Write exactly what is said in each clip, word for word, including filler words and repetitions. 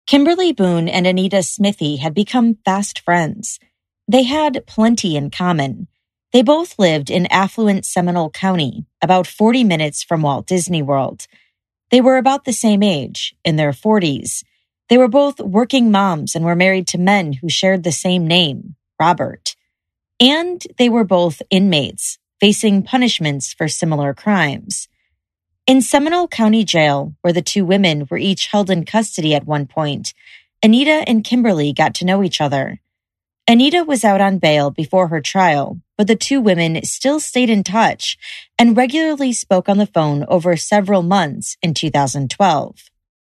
Kimberly Boone and Anita Smithy had become fast friends. They had plenty in common. They both lived in affluent Seminole County, about forty minutes from Walt Disney World. They were about the same age, in their forties. They were both working moms and were married to men who shared the same name, Robert. And they were both inmates, facing punishments for similar crimes. In Seminole County Jail, where the two women were each held in custody at one point, Anita and Kimberly got to know each other. Anita was out on bail before her trial, but the two women still stayed in touch and regularly spoke on the phone over several months in two thousand twelve.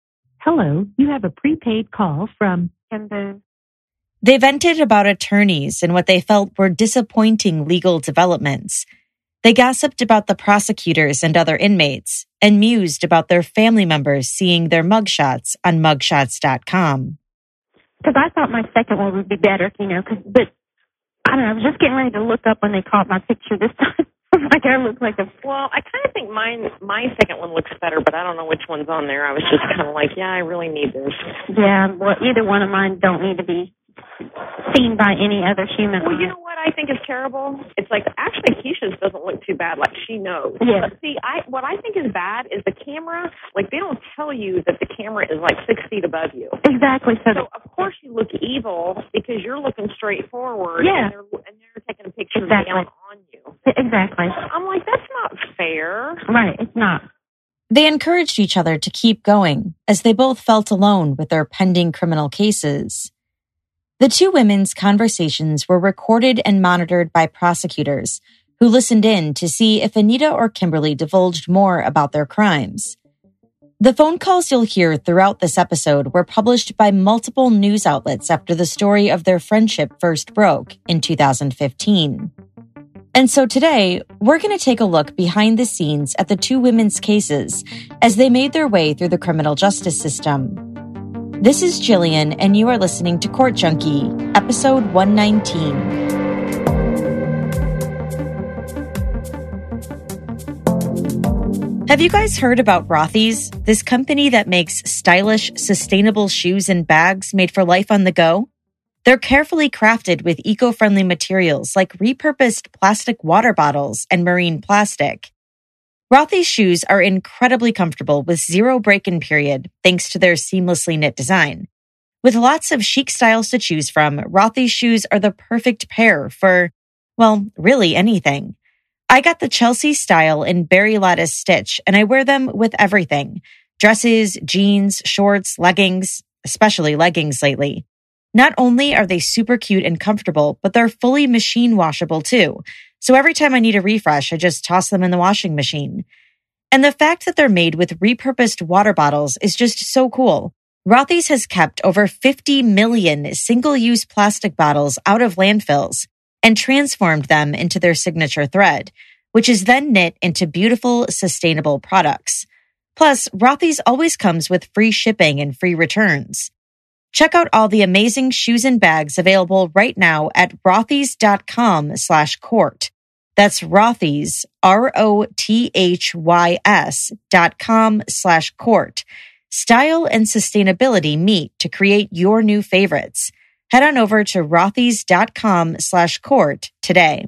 Hello, you have a prepaid call from Kimber. They vented about attorneys and what they felt were disappointing legal developments. They gossiped about the prosecutors and other inmates and mused about their family members seeing their mugshots on mugshots dot com. Because I thought my second one would be better, you know, cause, but I don't know, I was just getting ready to look up when they caught my picture this time. Like I look like a... Well, I kind of think mine, my second one looks better, but I don't know which one's on there. I was just kind of like, yeah, I really need this. Yeah, well, either one of mine don't need to be seen by any other human. Well, you know what I think is terrible? It's like, actually, Keisha's doesn't look too bad, like she knows. Yeah. But see, I what I think is bad is the camera, like they don't tell you that the camera is like six feet above you. Exactly. So, so of course you look evil because you're looking straight forward. Yeah. And they're, and they're taking a picture exactly. down on you. Exactly. I'm like, that's not fair. Right, it's not. They encouraged each other to keep going, as they both felt alone with their pending criminal cases. The two women's conversations were recorded and monitored by prosecutors, who listened in to see if Anita or Kimberly divulged more about their crimes. The phone calls you'll hear throughout this episode were published by multiple news outlets after the story of their friendship first broke in two thousand fifteen. And so today, we're going to take a look behind the scenes at the two women's cases as they made their way through the criminal justice system. This is Jillian, and you are listening to Court Junkie, episode one nineteen. Have you guys heard about Rothy's, this company that makes stylish, sustainable shoes and bags made for life on the go? They're carefully crafted with eco-friendly materials like repurposed plastic water bottles and marine plastic. Rothy's shoes are incredibly comfortable with zero break-in period thanks to their seamlessly knit design. With lots of chic styles to choose from, Rothy's shoes are the perfect pair for, well, really anything. I got the Chelsea style in berry lattice stitch, and I wear them with everything. Dresses, jeans, shorts, leggings, especially leggings lately. Not only are they super cute and comfortable, but they're fully machine washable too. So every time I need a refresh, I just toss them in the washing machine. And the fact that they're made with repurposed water bottles is just so cool. Rothy's has kept over fifty million single-use plastic bottles out of landfills and transformed them into their signature thread, which is then knit into beautiful, sustainable products. Plus, Rothy's always comes with free shipping and free returns. Check out all the amazing shoes and bags available right now at rothys.com slash court. That's Rothy's, R O T H Y S dot com slash court. Style and sustainability meet to create your new favorites. Head on over to rothys.com slash court today.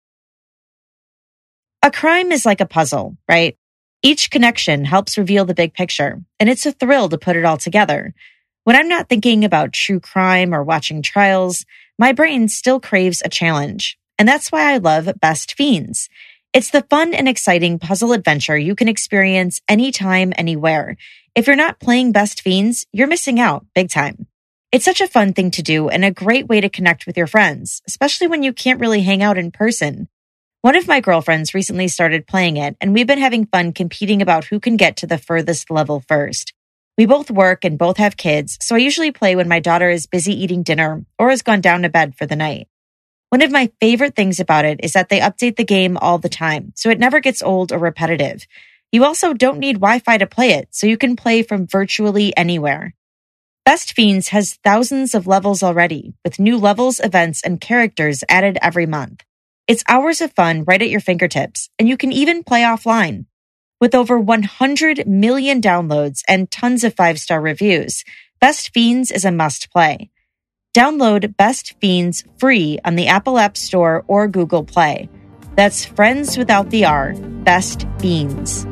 A crime is like a puzzle, right? Each connection helps reveal the big picture, and it's a thrill to put it all together. When I'm not thinking about true crime or watching trials, my brain still craves a challenge. And that's why I love Best Fiends. It's the fun and exciting puzzle adventure you can experience anytime, anywhere. If you're not playing Best Fiends, you're missing out big time. It's such a fun thing to do and a great way to connect with your friends, especially when you can't really hang out in person. One of my girlfriends recently started playing it, and we've been having fun competing about who can get to the furthest level first. We both work and both have kids, so I usually play when my daughter is busy eating dinner or has gone down to bed for the night. One of my favorite things about it is that they update the game all the time, so it never gets old or repetitive. You also don't need Wi-Fi to play it, so you can play from virtually anywhere. Best Fiends has thousands of levels already, with new levels, events, and characters added every month. It's hours of fun right at your fingertips, and you can even play offline. With over one hundred million downloads and tons of five-star reviews, Best Fiends is a must-play. Download Best Fiends free on the Apple App Store or Google Play. That's Friends without the R, Best Fiends.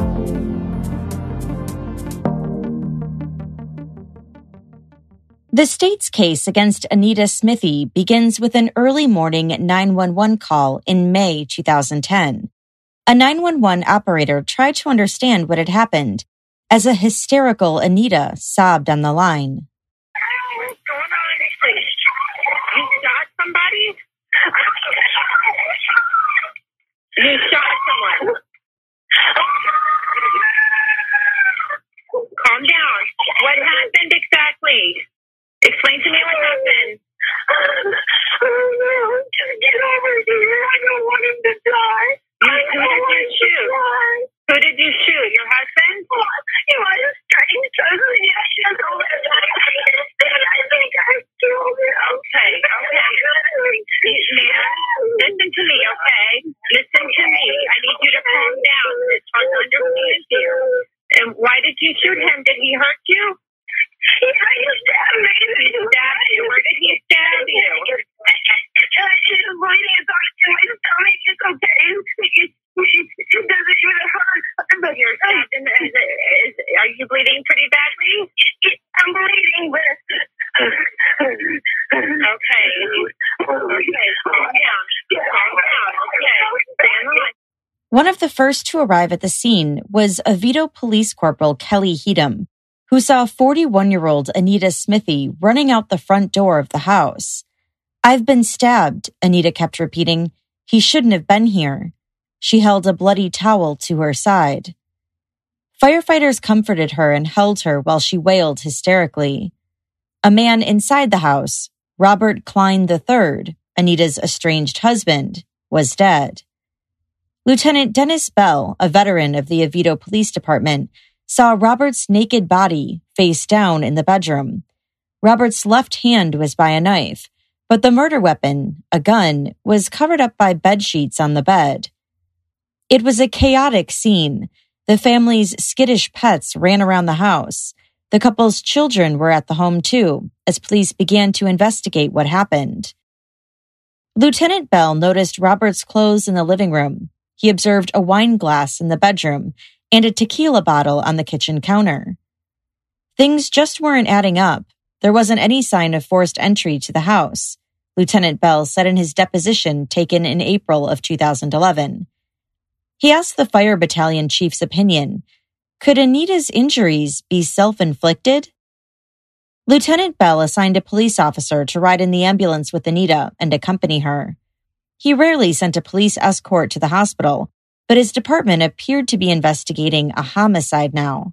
The state's case against Anita Smithy begins with an early morning nine one one call in May two thousand ten. A nine one one operator tried to understand what had happened as a hysterical Anita sobbed on the line. What's going on? You shot somebody? You shot someone. Calm down. What happened exactly? Explain to me what happened. Get over here. I don't want him to die. You, who did you shoot? Who did you shoot? Your husband? He was trying to tell me I should go with him. I think I killed him. Okay, okay. Man, listen to me, okay? Listen to me. I need you to calm down. It's trying to understand here. And why did you shoot him? Did he hurt you? He tried to stab me. He stabbed you. Where did he stab you? His bleeding is on his stomach. It's okay. It doesn't even hurt. But you're stabbed in the, is, is, are you bleeding pretty badly? I'm bleeding, but... Okay. Okay, calm down. Calm down. Okay. Stand on. One of the first to arrive at the scene was Oviedo Police Corporal Kelly Heedham, who saw forty-one-year-old Anita Smithy running out the front door of the house. "I've been stabbed," Anita kept repeating. "He shouldn't have been here." She held a bloody towel to her side. Firefighters comforted her and held her while she wailed hysterically. A man inside the house, Robert Klein the third, Anita's estranged husband, was dead. Lieutenant Dennis Bell, a veteran of the Oviedo Police Department, saw Robert's naked body face down in the bedroom. Robert's left hand was by a knife, but the murder weapon, a gun, was covered up by bed sheets on the bed. It was a chaotic scene. The family's skittish pets ran around the house. The couple's children were at the home too, as police began to investigate what happened. Lieutenant Bell noticed Robert's clothes in the living room. He observed a wine glass in the bedroom and a tequila bottle on the kitchen counter. Things just weren't adding up. There wasn't any sign of forced entry to the house, Lieutenant Bell said in his deposition taken in April of two thousand eleven. He asked the fire battalion chief's opinion. Could Anita's injuries be self-inflicted? Lieutenant Bell assigned a police officer to ride in the ambulance with Anita and accompany her. He rarely sent a police escort to the hospital, but his department appeared to be investigating a homicide now.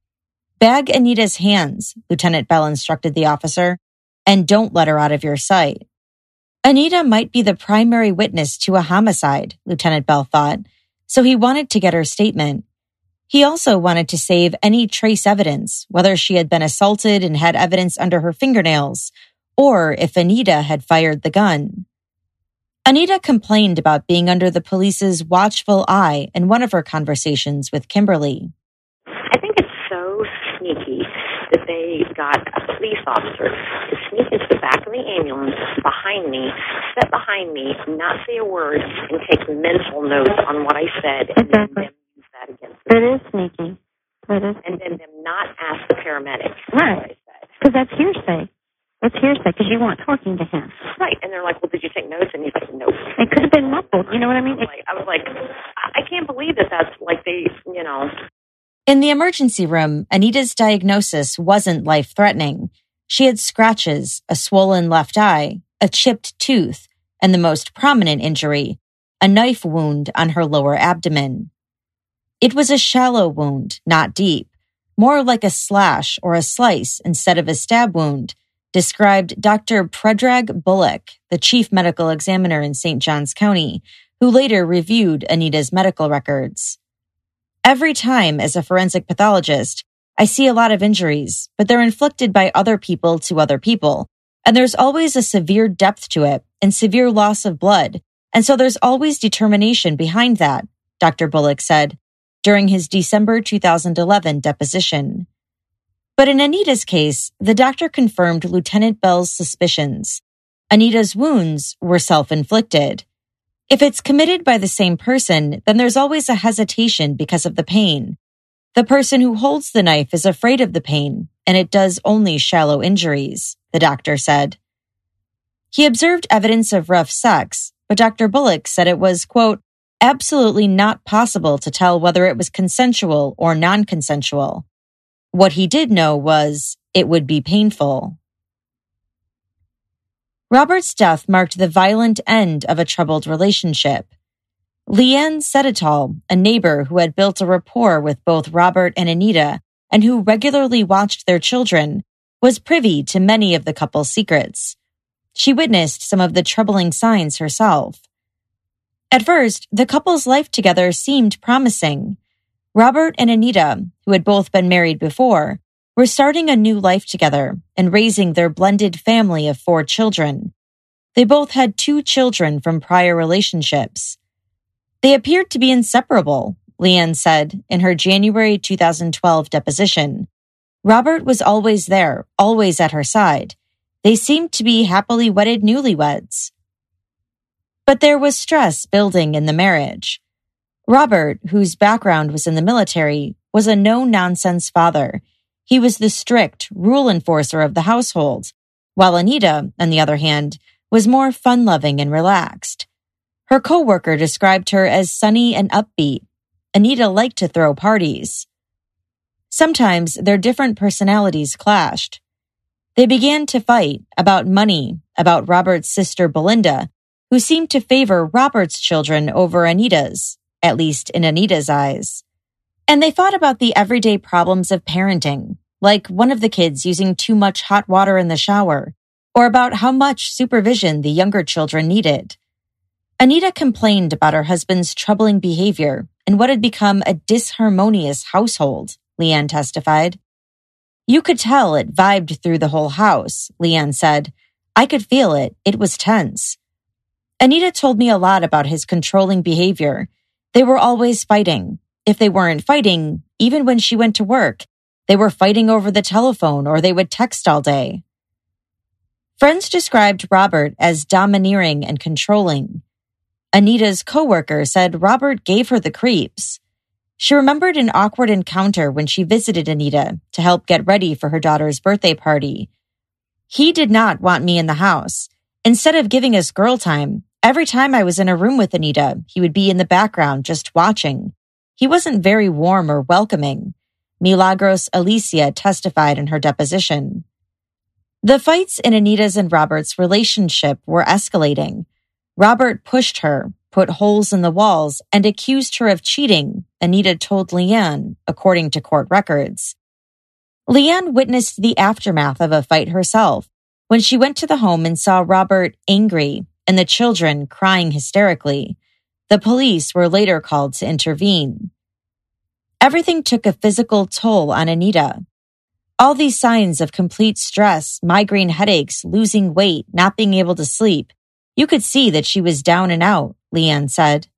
"Bag Anita's hands," Lieutenant Bell instructed the officer, "and don't let her out of your sight." Anita might be the primary witness to a homicide, Lieutenant Bell thought, so he wanted to get her statement. He also wanted to save any trace evidence, whether she had been assaulted and had evidence under her fingernails, or if Anita had fired the gun. Anita complained about being under the police's watchful eye in one of her conversations with Kimberly. I think it's so sneaky that they got a police officer to sneak into the back of the ambulance behind me, sit behind me, not say a word, and take mental notes on what I said, and Exactly. then use that against me. It is sneaky. It is. And then them not ask the paramedics Right. what I said. Because that's hearsay. That's hearsay because you weren't talking to him. Right, and they're like, well, did you take notes? And he's like, nope. It could have been muffled. You know what I mean? I was like, I was like, I can't believe that that's like they, you know. In the emergency room, Anita's diagnosis wasn't life-threatening. She had scratches, a swollen left eye, a chipped tooth, and the most prominent injury, a knife wound on her lower abdomen. It was a shallow wound, not deep, more like a slash or a slice instead of a stab wound, described Doctor Predrag Bullock, the chief medical examiner in Saint Johns County, who later reviewed Anita's medical records. Every time, as a forensic pathologist, I see a lot of injuries, but they're inflicted by other people to other people, and there's always a severe depth to it and severe loss of blood, and so there's always determination behind that, Doctor Bullock said during his December two thousand eleven deposition. But in Anita's case, the doctor confirmed Lieutenant Bell's suspicions. Anita's wounds were self-inflicted. If it's committed by the same person, then there's always a hesitation because of the pain. The person who holds the knife is afraid of the pain, and it does only shallow injuries, the doctor said. He observed evidence of rough sex, but Doctor Bullock said it was, quote, absolutely not possible to tell whether it was consensual or non-consensual. What he did know was it would be painful. Robert's death marked the violent end of a troubled relationship. Leanne Sedetall, a neighbor who had built a rapport with both Robert and Anita and who regularly watched their children, was privy to many of the couple's secrets. She witnessed some of the troubling signs herself. At first, the couple's life together seemed promising. Robert and Anita, who had both been married before, were starting a new life together and raising their blended family of four children. They both had two children from prior relationships. They appeared to be inseparable, Leanne said in her January two thousand twelve deposition. Robert was always there, always at her side. They seemed to be happily wedded newlyweds. But there was stress building in the marriage. Robert, whose background was in the military, was a no-nonsense father. He was the strict rule enforcer of the household, while Anita, on the other hand, was more fun-loving and relaxed. Her co-worker described her as sunny and upbeat. Anita liked to throw parties. Sometimes their different personalities clashed. They began to fight about money, about Robert's sister Belinda, who seemed to favor Robert's children over Anita's, at least in Anita's eyes. And they fought about the everyday problems of parenting, like one of the kids using too much hot water in the shower, or about how much supervision the younger children needed. Anita complained about her husband's troubling behavior and what had become a disharmonious household, Leanne testified. You could tell it vibed through the whole house, Leanne said. I could feel it. It was tense. Anita told me a lot about his controlling behavior. They were always fighting. If they weren't fighting, even when she went to work, they were fighting over the telephone or they would text all day. Friends described Robert as domineering and controlling. Anita's coworker said Robert gave her the creeps. She remembered an awkward encounter when she visited Anita to help get ready for her daughter's birthday party. He did not want me in the house. Instead of giving us girl time, every time I was in a room with Anita, he would be in the background just watching. He wasn't very warm or welcoming. Milagros Alicia testified in her deposition. The fights in Anita's and Robert's relationship were escalating. Robert pushed her, put holes in the walls, and accused her of cheating, Anita told Leanne, according to court records. Leanne witnessed the aftermath of a fight herself when she went to the home and saw Robert angry and the children crying hysterically. The police were later called to intervene. Everything took a physical toll on Anita. All these signs of complete stress, migraine headaches, losing weight, not being able to sleep, you could see that she was down and out, Leanne said.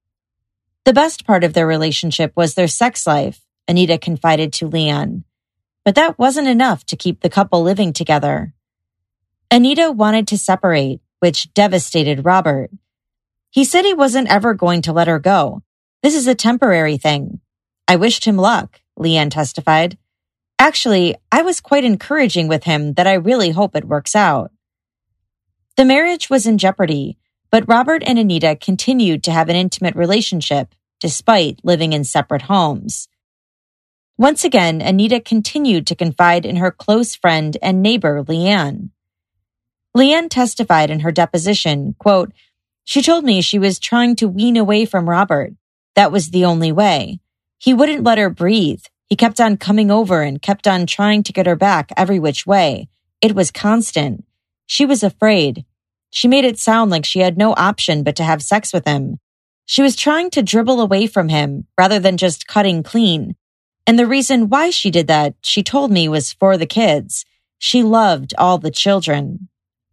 The best part of their relationship was their sex life, Anita confided to Leanne. But that wasn't enough to keep the couple living together. Anita wanted to separate, which devastated Robert. He said he wasn't ever going to let her go. This is a temporary thing. I wished him luck, Leanne testified. Actually, I was quite encouraging with him that I really hope it works out. The marriage was in jeopardy, but Robert and Anita continued to have an intimate relationship despite living in separate homes. Once again, Anita continued to confide in her close friend and neighbor, Leanne. Leanne testified in her deposition, quote, she told me she was trying to wean away from Robert. That was the only way. He wouldn't let her breathe. He kept on coming over and kept on trying to get her back every which way. It was constant. She was afraid. She made it sound like she had no option but to have sex with him. She was trying to dribble away from him rather than just cutting clean. And the reason why she did that, she told me, was for the kids. She loved all the children.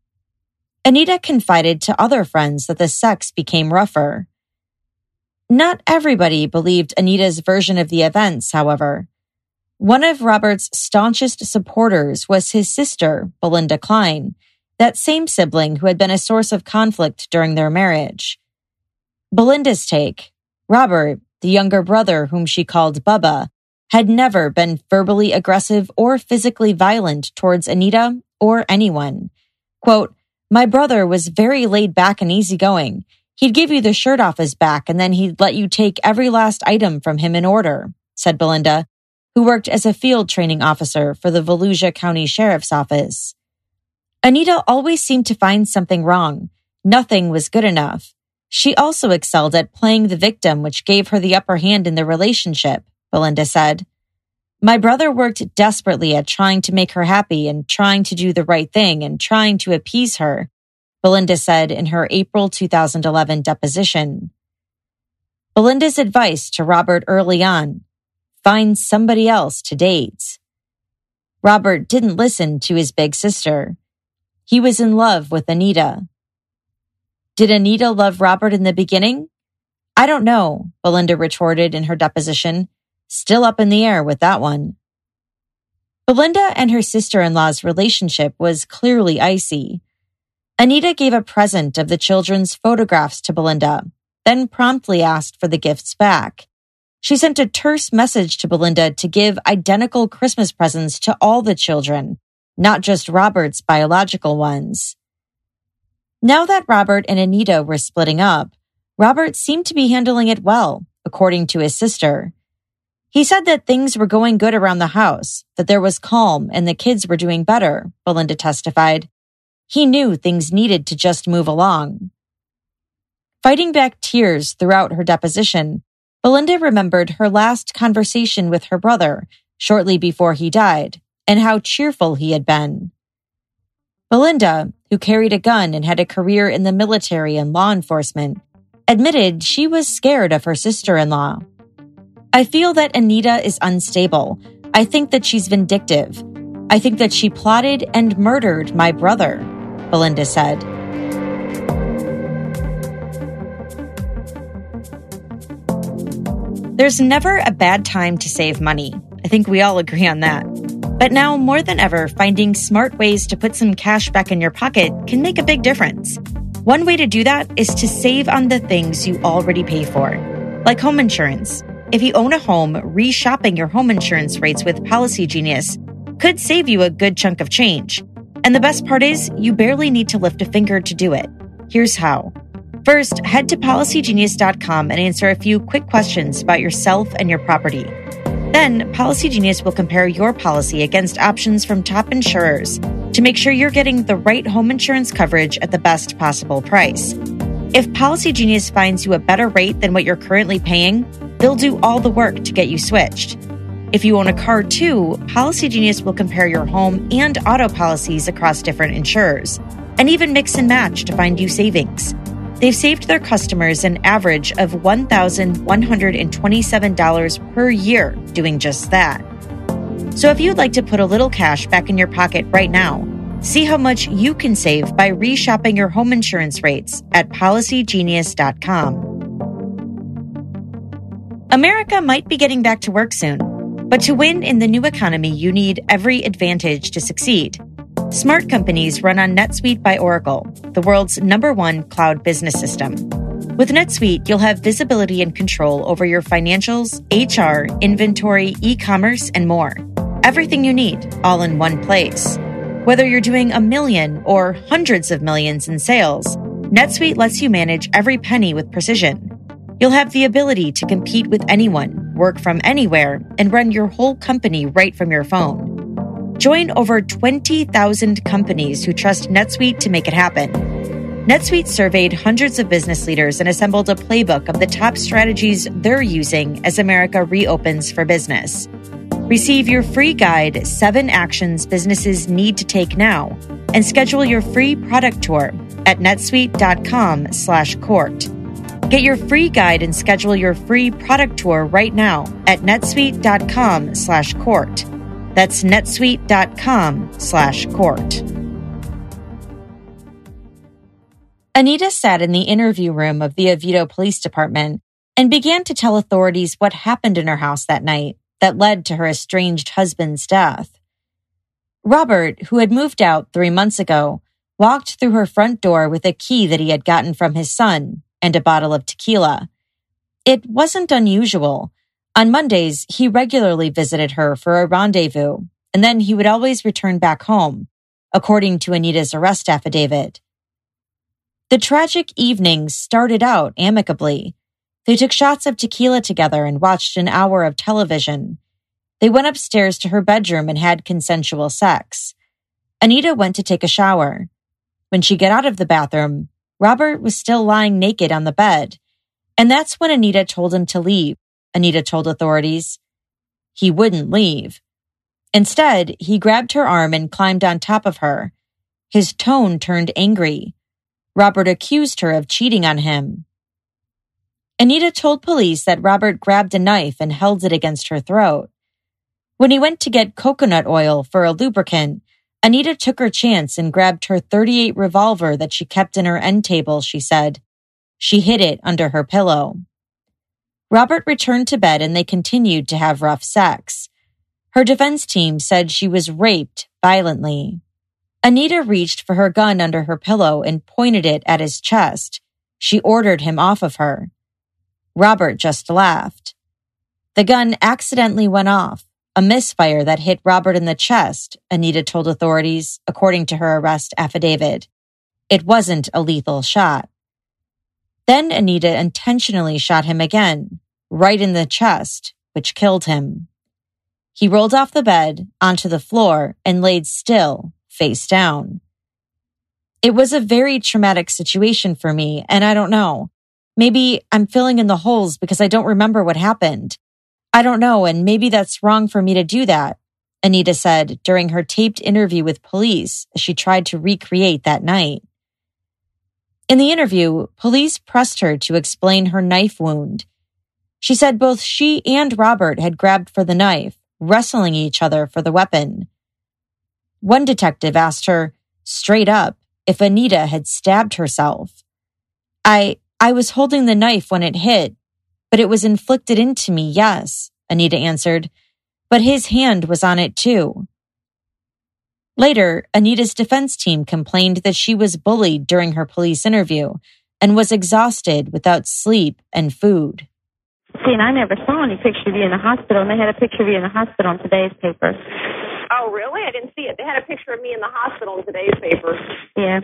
Anita confided to other friends that the sex became rougher. Not everybody believed Anita's version of the events, however. One of Robert's staunchest supporters was his sister, Belinda Klein, that same sibling who had been a source of conflict during their marriage. Belinda's take: Robert, the younger brother whom she called Bubba, had never been verbally aggressive or physically violent towards Anita or anyone. Quote, "My brother was very laid back and easygoing. He'd give you the shirt off his back and then he'd let you take every last item from him in order," said Belinda, who worked as a field training officer for the Volusia County Sheriff's Office. Anita always seemed to find something wrong. Nothing was good enough. She also excelled at playing the victim, which gave her the upper hand in the relationship, Belinda said. "My brother worked desperately at trying to make her happy and trying to do the right thing and trying to appease her," Belinda said in her April two thousand eleven deposition. Belinda's advice to Robert early on: find somebody else to date. Robert didn't listen to his big sister. He was in love with Anita. Did Anita love Robert in the beginning? "I don't know," Belinda retorted in her deposition. Still up in the air with that one. Belinda and her sister-in-law's relationship was clearly icy. Anita gave a present of the children's photographs to Belinda, then promptly asked for the gifts back. She sent a terse message to Belinda to give identical Christmas presents to all the children, not just Robert's biological ones. Now that Robert and Anita were splitting up, Robert seemed to be handling it well, according to his sister. He said that things were going good around the house, that there was calm and the kids were doing better, Belinda testified. He knew things needed to just move along. Fighting back tears throughout her deposition, Belinda remembered her last conversation with her brother shortly before he died and how cheerful he had been. Belinda, who carried a gun and had a career in the military and law enforcement, admitted she was scared of her sister-in-law. "I feel that Anita is unstable. I think that she's vindictive. I think that she plotted and murdered my brother," Belinda said. There's never a bad time to save money. I think we all agree on that. But now, more than ever, finding smart ways to put some cash back in your pocket can make a big difference. One way to do that is to save on the things you already pay for, like home insurance. If you own a home, re-shopping your home insurance rates with Policy Genius could save you a good chunk of change. And the best part is, you barely need to lift a finger to do it. Here's how. First, head to policy genius dot com and answer a few quick questions about yourself and your property. Then, Policy Genius will compare your policy against options from top insurers to make sure you're getting the right home insurance coverage at the best possible price. If Policy Genius finds you a better rate than what you're currently paying, they'll do all the work to get you switched. If you own a car too, Policy Genius will compare your home and auto policies across different insurers, and even mix and match to find you savings. They've saved their customers an average of one thousand one hundred twenty-seven dollars per year doing just that. So if you'd like to put a little cash back in your pocket right now, see how much you can save by re-shopping your home insurance rates at policy genius dot com. America might be getting back to work soon, but to win in the new economy, you need every advantage to succeed. Smart companies run on NetSuite by Oracle, the world's number one cloud business system. With NetSuite, you'll have visibility and control over your financials, H R, inventory, e-commerce, and more. Everything you need, all in one place. Whether you're doing a million or hundreds of millions in sales, NetSuite lets you manage every penny with precision. You'll have the ability to compete with anyone, work from anywhere, and run your whole company right from your phone. Join over twenty thousand companies who trust NetSuite to make it happen. NetSuite surveyed hundreds of business leaders and assembled a playbook of the top strategies they're using as America reopens for business. Receive your free guide, Seven Actions Businesses Need to Take Now, and schedule your free product tour at netsuite.com slash court. Get your free guide and schedule your free product tour right now at netsuite.com slash court. That's netsuite.com slash court. Anita sat in the interview room of the Oviedo Police Department and began to tell authorities what happened in her house that night that led to her estranged husband's death. Robert, who had moved out three months ago, walked through her front door with a key that he had gotten from his son and a bottle of tequila. It wasn't unusual. On Mondays, he regularly visited her for a rendezvous, and then he would always return back home, according to Anita's arrest affidavit. The tragic evening started out amicably. They took shots of tequila together and watched an hour of television. They went upstairs to her bedroom and had consensual sex. Anita went to take a shower. When she got out of the bathroom, Robert was still lying naked on the bed, and that's when Anita told him to leave, Anita told authorities. He wouldn't leave. Instead, he grabbed her arm and climbed on top of her. His tone turned angry. Robert accused her of cheating on him. Anita told police that Robert grabbed a knife and held it against her throat. When he went to get coconut oil for a lubricant, Anita took her chance and grabbed her thirty-eight revolver that she kept in her end table, she said. She hid it under her pillow. Robert returned to bed and they continued to have rough sex. Her defense team said she was raped violently. Anita reached for her gun under her pillow and pointed it at his chest. She ordered him off of her. Robert just laughed. The gun accidentally went off. A misfire that hit Robert in the chest, Anita told authorities, according to her arrest affidavit. It wasn't a lethal shot. Then Anita intentionally shot him again, right in the chest, which killed him. He rolled off the bed, onto the floor, and laid still, face down. It was a very traumatic situation for me, and I don't know. Maybe I'm filling in the holes because I don't remember what happened. I don't know, and maybe that's wrong for me to do that, Anita said during her taped interview with police as she tried to recreate that night. In the interview, police pressed her to explain her knife wound. She said both she and Robert had grabbed for the knife, wrestling each other for the weapon. One detective asked her, straight up, if Anita had stabbed herself. I, I was holding the knife when it hit, but it was inflicted into me, yes, Anita answered, but his hand was on it too. Later, Anita's defense team complained that she was bullied during her police interview and was exhausted without sleep and food. See, and I never saw any picture of you in the hospital, and they had a picture of you in the hospital in today's paper. Oh, really? I didn't see it. They had a picture of me in the hospital in today's paper. Yeah.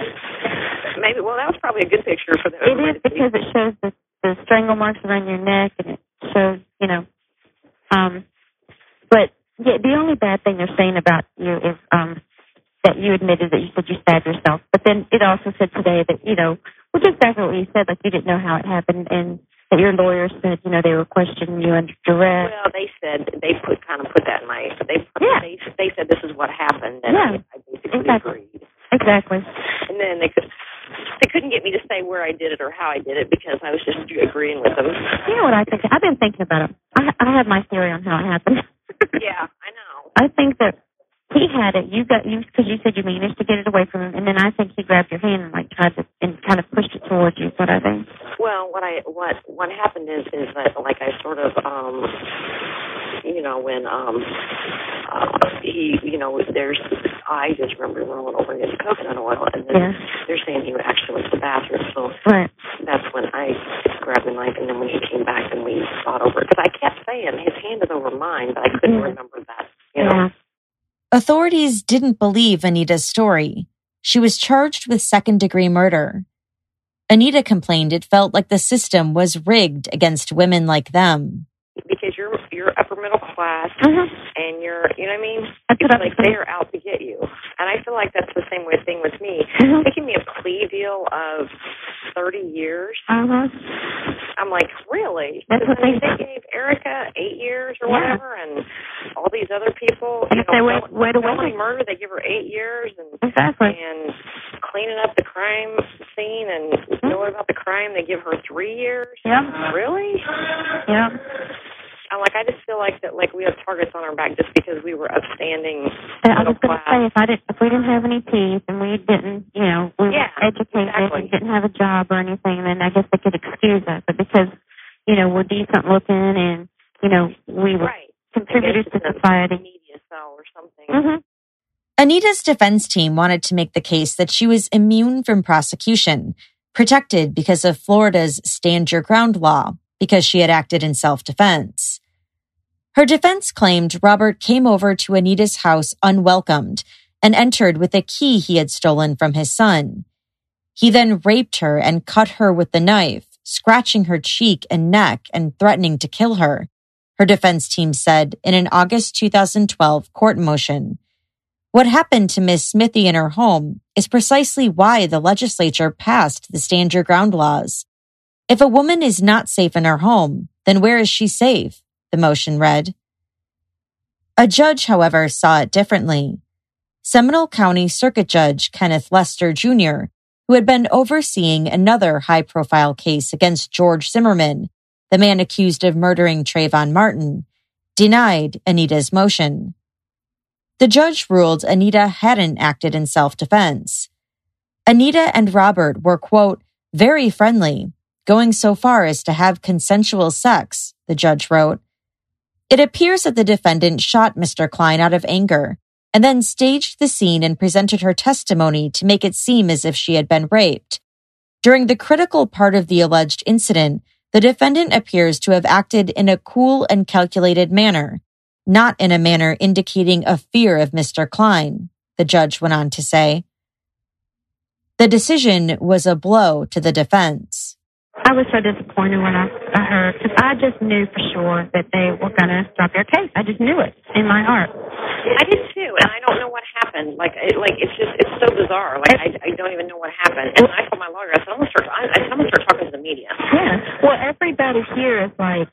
Maybe, well, that was probably a good picture for them. It is because it shows the, the strangle marks around your neck, and it shows, you know, um, but yeah, the only bad thing they're saying about you is um, that you admitted that you said you stabbed yourself. But then it also said today that, you know, which is exactly what you said, like you didn't know how it happened, and that your lawyer said, you know, they were questioning you under duress. Well, they said, they put kind of put that in my, they yeah. they, they said this is what happened, and yeah. I, I basically exactly. agreed. Exactly. And then they could, they couldn't get me to say where I did it or how I did it because I was just agreeing with them. You know what I think? I've been thinking about it. I, I have my theory on how it happened. Yeah, I know. I think that he had it. You got you because you said you managed to get it away from him, and then I think he grabbed your hand and like tried to and kind of pushed it towards you. Is what I think. Well, what I what what happened is is that like I sort of um you know when um uh, he you know there's I just remember rolling over and getting coconut oil, and then yeah. they're saying he actually went to the bathroom. So right. that's when I grabbed the knife, and then when he came back, and we fought over it because I kept saying his hand is over mine, but I couldn't yeah. remember that. You know. Yeah. Authorities didn't believe Anita's story. She was charged with second-degree murder. Anita complained it felt like the system was rigged against women like them. Because you're you're upper middle class, uh-huh. and you're, you know what I mean? That's it's what like they're out to get you. And I feel like that's the same way thing with me. Uh-huh. Taking me a plea deal of thirty years. Uh-huh. I'm like, really? That's what I mean, they they gave Erica eight years or yeah. whatever, and all these other people, and you if they know, wait, wait away. felony murder, they give her eight years, and exactly. and cleaning up the crime scene and mm-hmm. knowing about the crime, they give her three years. Yeah. Really? Yeah. I'm like, I just feel like that, like we have targets on our back just because we were upstanding. And I was going to say, if I didn't, if we didn't have any teeth and we didn't, you know, we yeah, were educated exactly. and didn't have a job or anything, then I guess they could excuse us. But because, you know, we're decent looking and, you know, we were right. contributors to society. Media cell or something. Mm-hmm. Anita's defense team wanted to make the case that she was immune from prosecution, protected because of Florida's Stand Your Ground law, because she had acted in self-defense. Her defense claimed Robert came over to Anita's house unwelcomed and entered with a key he had stolen from his son. He then raped her and cut her with the knife, scratching her cheek and neck and threatening to kill her, her defense team said in an August two thousand twelve court motion. What happened to Miss Smithy in her home is precisely why the legislature passed the Stand Your Ground laws. If a woman is not safe in her home, then where is she safe? The motion read. A judge, however, saw it differently. Seminole County Circuit Judge Kenneth Lester Junior, who had been overseeing another high-profile case against George Zimmerman, the man accused of murdering Trayvon Martin, denied Anita's motion. The judge ruled Anita hadn't acted in self-defense. Anita and Robert were, quote, very friendly, going so far as to have consensual sex, the judge wrote. It appears that the defendant shot Mister Klein out of anger and then staged the scene and presented her testimony to make it seem as if she had been raped. During the critical part of the alleged incident, the defendant appears to have acted in a cool and calculated manner, not in a manner indicating a fear of Mister Klein, the judge went on to say. The decision was a blow to the defense. I was so disappointed when I, I heard, because I just knew for sure that they were going to drop their case. I just knew it in my heart. I did too, and I don't know what happened. Like, it, like it's just, it's so bizarre. Like, I, I don't even know what happened. And I told my lawyer, I said, I'm going to start, I, I said, I'm going to start talking to the media. Yeah. Well, everybody here is like,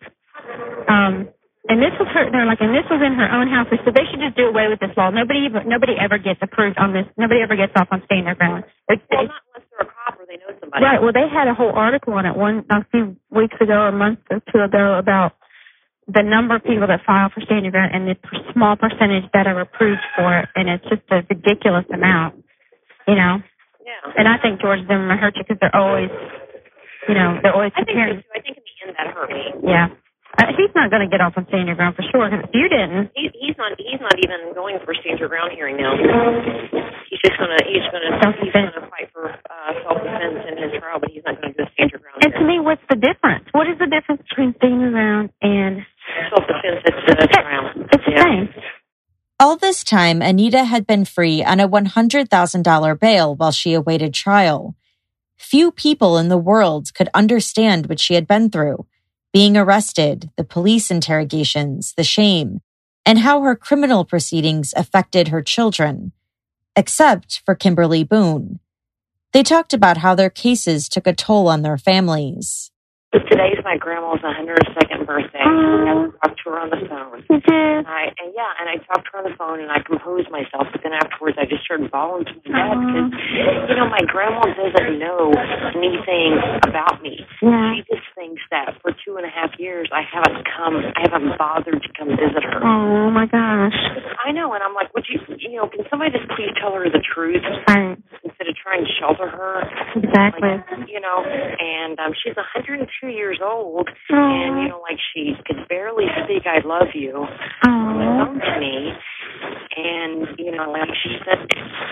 um, and this was her, they're like, and this was in her own house, so they should just do away with this law. Nobody even, nobody ever gets approved on this. Nobody ever gets off on Stand Your Ground. It's, well, not unless they're a cop or they know somebody. Right. Well, they had a whole article on it one a few weeks ago, a month or two ago, about the number of people that file for Stand Your Ground and the small percentage that are approved for it, and it's just a ridiculous amount, you know. Yeah. And I think George Zimmerman hurt you because they're always, you know, they're always I think comparing. so too. I think in the end that hurt me. Yeah. Uh, he's not going to get off on Stand Your Ground for sure. Cause you didn't. He, he's not. He's not even going for Stand Your Ground hearing now. He's just gonna. He's gonna. He's gonna fight for uh, self-defense in his trial, but he's not going to do Stand Your Ground. And to me, what's the difference? What is the difference between Stand Your Ground and self-defense? It's the trial. It's the yeah. same. All this time, Anita had been free on a one hundred thousand dollars bail while she awaited trial. Few people in the world could understand what she had been through. Being arrested, the police interrogations, the shame, and how her criminal proceedings affected her children, except for Kimberly Boone. They talked about how their cases took a toll on their families. Today's my grandma's one hundred second birthday. I talked to her on the phone. You did? And I, and yeah, and I talked to her on the phone, and I composed myself. But then afterwards, I just started bawling to my dad because, you know, my grandma doesn't know anything about me. Yeah. She just thinks that for two and a half years, I haven't come, I haven't bothered to come visit her. Oh my gosh. I know, and I'm like, would you, you know, can somebody just please tell her the truth Right. instead of trying to shelter her? Exactly. Like, you know, and um, she's one hundred two years old, Aww. and, you know, like, she could barely speak, I love you, on the phone to me, and, you know, like, she said,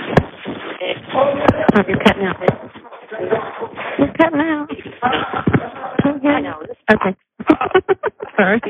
it, Oh, you're cutting out. You're cutting out. Okay. I know. This Okay. Sorry.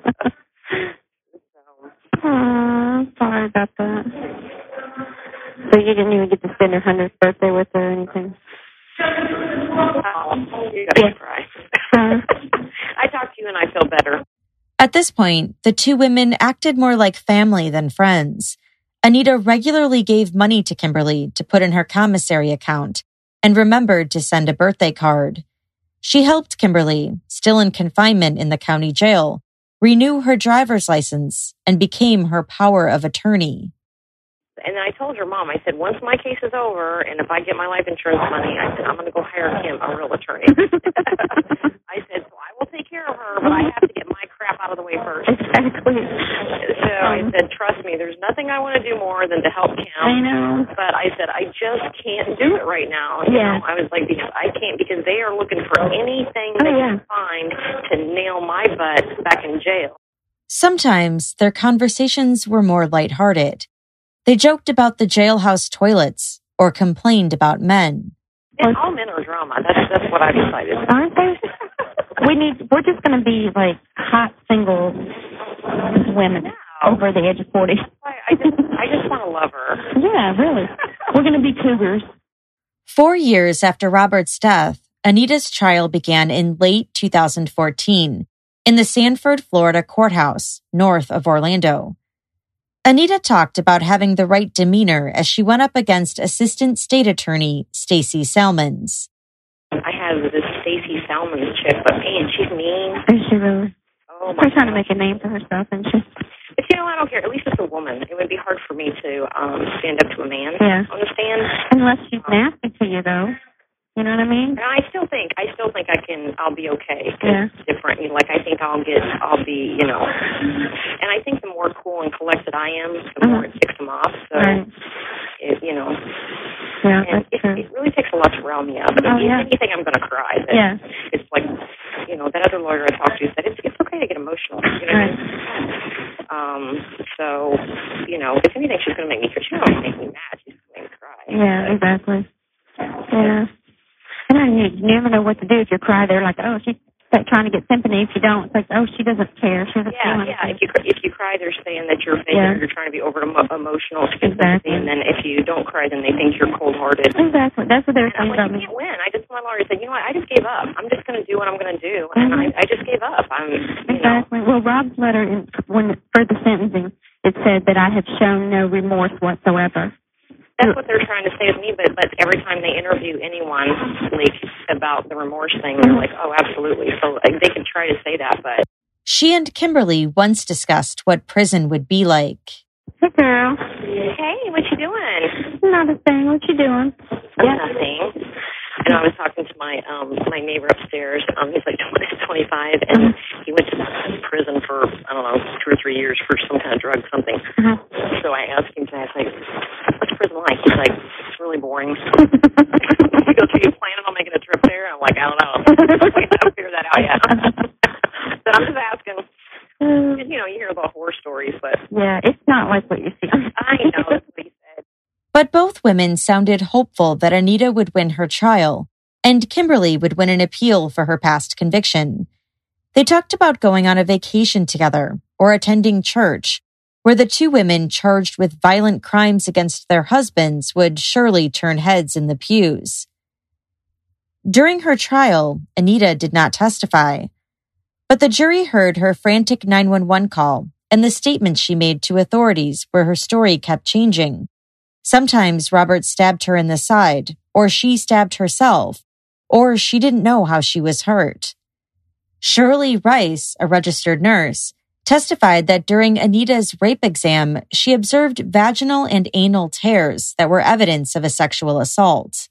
Oh, sorry about that. So you didn't even get to spend her hundredth birthday with her or anything? Oh, you're gonna cry. Uh, I talked to you and I feel better. At this point, the two women acted more like family than friends. Anita regularly gave money to Kimberly to put in her commissary account and remembered to send a birthday card. She helped Kimberly, still in confinement in the county jail, renew her driver's license and became her power of attorney. And I told her mom, I said, once my case is over and if I get my life insurance money, I said, I'm going to go hire him, a real attorney. I said, so I will take care of her, but I have to get my crap out of the way first. exactly. So I said, trust me, there's nothing I want to do more than to help Kim. I know. But I said, I just can't do it right now. You Yeah. know, I was like, because I can't, because they are looking for anything Oh, they yeah. can find to nail my butt back in jail. Sometimes their conversations were more lighthearted. They joked about the jailhouse toilets or complained about men. And all men are drama. That's that's what I decided. Aren't they? We need. We're just going to be like hot single women over the age of forty. I just I just want to love her. Yeah, really. We're going to be cougars. Four years after Robert's death, Anita's trial began in late two thousand fourteen in the Sanford, Florida courthouse, north of Orlando. Anita talked about having the right demeanor as she went up against Assistant State Attorney Stacey Salmons. I have this Stacey Salmons chick, but man, she's mean. Is she really? Oh my She's trying to God. make a name for herself, isn't she? But you know, I don't care. At least it's a woman. It would be hard for me to um stand up to a man Yeah. on the stand. Unless she's nasty to you, though. You know what I mean? And I still think, I still think I can, I'll be okay. Yeah. It's different. You know, like, I think I'll get, I'll be, you know, and I think the more cool and collected I am, the more Mhm. it ticks them off. So, Right. it, you know, Yeah, and that's it, true. it really takes a lot to rile me up. Oh, if yeah. you think I'm going to cry, but Yeah. it's like, you know, that other lawyer I talked to said, it's, it's okay to get emotional. You know what I mean? Um, so, you know, if anything, she's going to make me, she's not going to make me mad. She's going to make me cry. Yeah, But, exactly. Yeah. And then you, you never know what to do if you cry. They're like, oh, she's like trying to get sympathy. If you don't, it's like, oh, she doesn't care. She doesn't Yeah, feel yeah. anything. If you cr- if you cry, they're saying that you're faking. Yeah. You're trying to be over emo- emotional to get Exactly. sympathy, and then if you don't cry, then they think you're cold-hearted. Exactly. That's what they were And I'm saying like, about you me. can't win. I just my lawyer said, you know what? I just gave up. I'm just going to do what I'm going to do, and Mhm. I, I just gave up. I'm, you know, Exactly. Well, Rob's letter, in, when for the sentencing, it said that I have shown no remorse whatsoever. that's what they're trying to say with me. But but every time they interview anyone, like about the remorse thing, they're like, oh, absolutely. So like, they can try to say that, but She and Kimberly once discussed what prison would be like. Hey, girl. hey, what you doing? Not a thing. What you doing? Yeah. Nothing. And I was talking to my um my neighbor upstairs. Um, he's like twenty-five, and he went to prison for I don't know two or three years for some kind of drug something. Uh-huh. So I asked him today, I was like, "What's prison like?" He's like, "It's really boring." He goes, "Are you planning on making a trip there?" I'm like, "I don't know. We haven't figured that out yet." But I'm just asking. And, you know, you hear about horror stories, but Yeah, it's not like what you see. I know that's what he said. But both women sounded hopeful that Anita would win her trial and Kimberly would win an appeal for her past conviction. They talked about going on a vacation together or attending church, where the two women charged with violent crimes against their husbands would surely turn heads in the pews. During her trial, Anita did not testify, but the jury heard her frantic nine one one call and the statements she made to authorities where her story kept changing. Sometimes Robert stabbed her in the side, or she stabbed herself, or she didn't know how she was hurt. Shirley Rice, a registered nurse, testified that during Anita's rape exam, she observed vaginal and anal tears that were evidence of a sexual assault.